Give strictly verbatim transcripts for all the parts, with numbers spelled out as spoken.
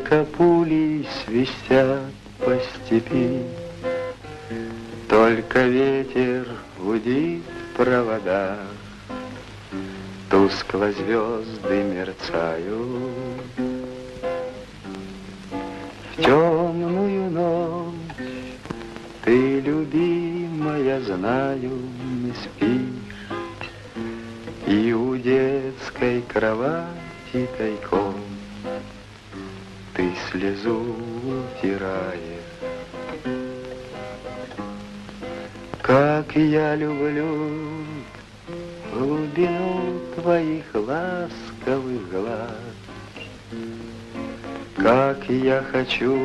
Только пули свистят по степи, только ветер гудит в проводах, тускло звезды мерцают. В темную ночь ты, любимая, знаю, не спишь, и у детской кровати тайком ты слезу утираешь. Как я люблю глубину твоих ласковых глаз, как я хочу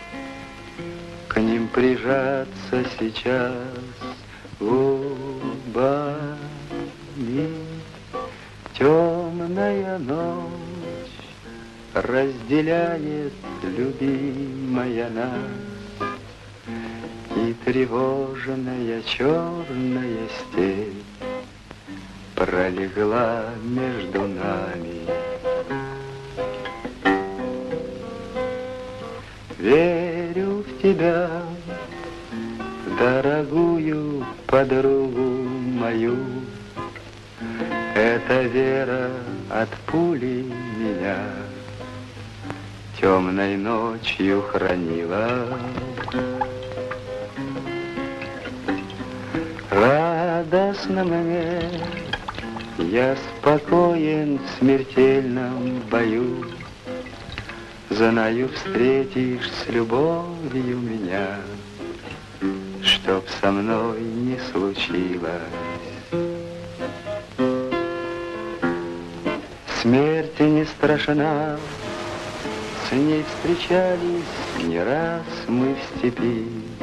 к ним прижаться сейчас губами. Темная ночь разделяет, любимая, нас, и тревожная черная степь пролегла между нами. Верю в тебя, дорогую подругу мою. Эта вера от пули меня темной ночью хранила. Радостно мне, я спокоен в смертельном бою. Знаю, встретишь с любовью меня, чтоб со мной не случилось. Смерти не страшна, с ней встречались не раз мы в степи.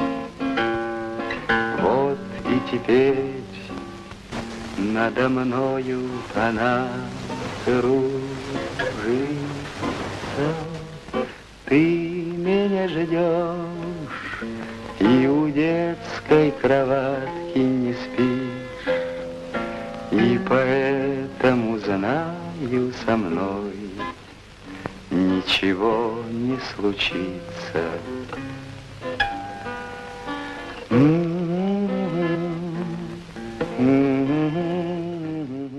Вот и теперь надо мною она кружится. Ты меня ждешь и у детской кроватки не спишь, и поэтому знаю, со мной ничего не случится.